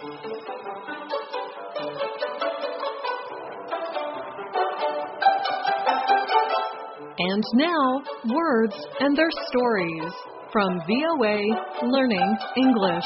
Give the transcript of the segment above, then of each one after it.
And now, words and their stories from VOA Learning English.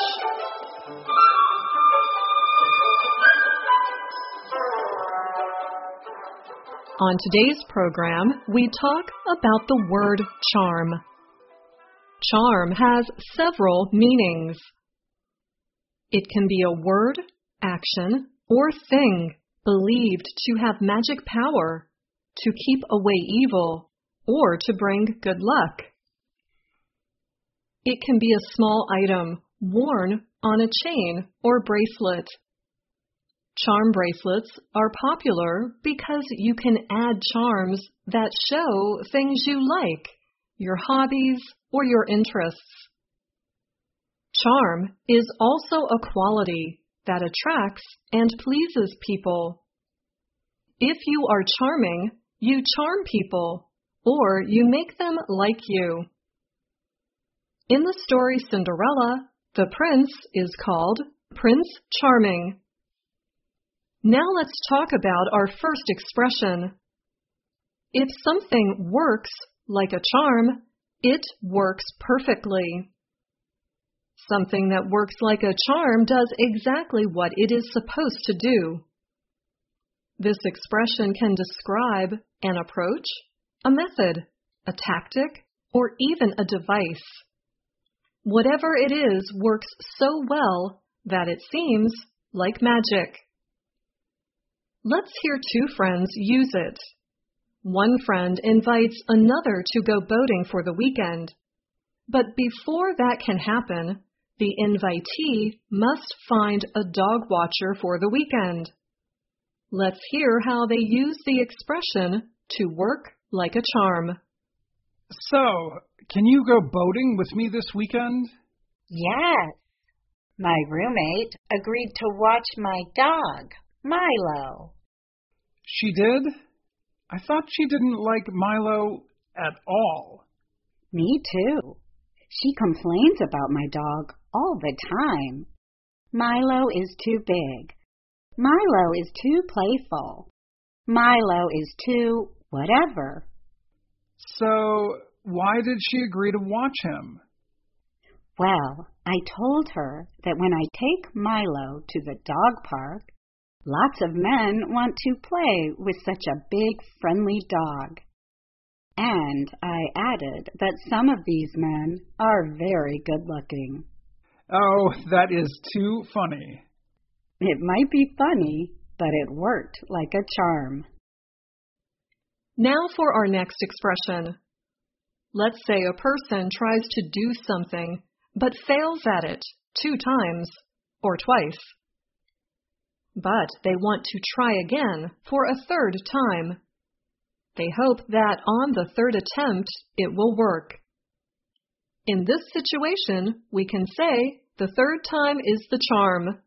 On today's program, we talk about the word charm. Charm has several meanings. It can be a word, action, or thing believed to have magic power, to keep away evil, or to bring good luck. It can be a small item worn on a chain or bracelet. Charm bracelets are popular because you can add charms that show things you like, your hobbies, or your interests. Charm is also a quality that attracts and pleases people. If you are charming, you charm people, or you make them like you. In the story Cinderella, the prince is called Prince Charming. Now let's talk about our first expression. If something works like a charm, it works perfectly. Something that works like a charm does exactly what it is supposed to do. This expression can describe an approach, a method, a tactic, or even a device. Whatever it is works so well that it seems like magic. Let's hear two friends use it. One friend invites another to go boating for the weekend. But before that can happen, the invitee must find a dog watcher for the weekend. Let's hear how they use the expression to work like a charm. So, can you go boating with me this weekend? Yes. My roommate agreed to watch my dog, Milo. She did? I thought she didn't like Milo at all. Me too. She complains about my dog all the time. Milo is too big. Milo is too playful. Milo is too whatever. So, why did she agree to watch him? Well, I told her that when I take Milo to the dog park, lots of men want to play with such a big, friendly dog. And I added that some of these men are very good-looking. Oh, that is too funny. It might be funny, but it worked like a charm. Now for our next expression. Let's say a person tries to do something, but fails at it 2 times or twice. But they want to try again for a 3rd time. They hope that on the 3rd attempt it will work. In this situation, we can say the 3rd time is the charm.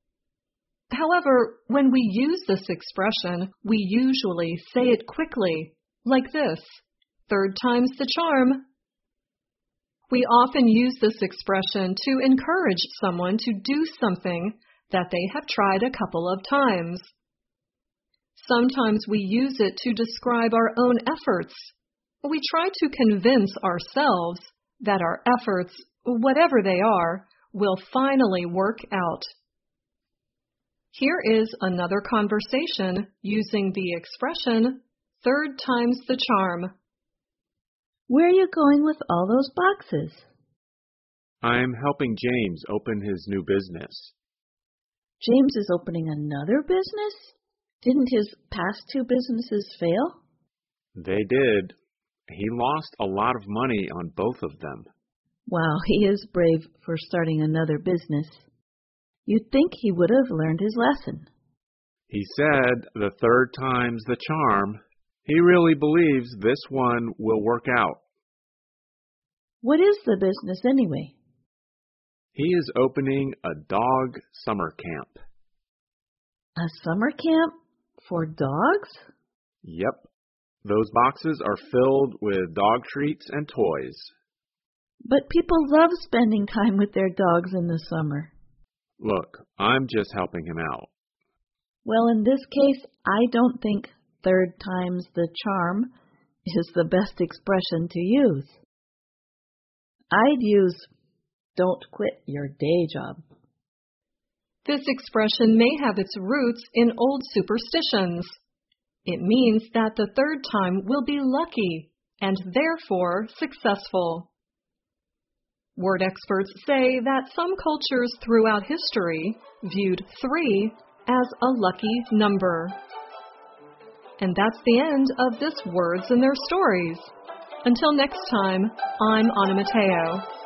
However, when we use this expression, we usually say it quickly, like this, 3rd time's the charm. We often use this expression to encourage someone to do something that they have tried a couple of times. Sometimes we use it to describe our own efforts. We try to convince ourselves that our efforts, whatever they are, will finally work out. Here is another conversation using the expression, 3rd time's the charm. Where are you going with all those boxes? I'm helping James open his new business. James is opening another business? Didn't his past 2 businesses fail? They did. He lost a lot of money on both of them. Wow, he is brave for starting another business. You'd think he would have learned his lesson. He said the 3rd time's the charm. He really believes this one will work out. What is the business anyway? He is opening a dog summer camp. A summer camp for dogs? Yep. Those boxes are filled with dog treats and toys. But people love spending time with their dogs in the summer. Look, I'm just helping him out. Well, in this case, I don't think 3rd time's the charm is the best expression to use. I'd use, don't quit your day job. This expression may have its roots in old superstitions. It means that the 3rd time will be lucky and therefore successful. Word experts say that some cultures throughout history viewed 3 as a lucky number. And that's the end of this Words and Their Stories. Until next time, I'm Anna Mateo.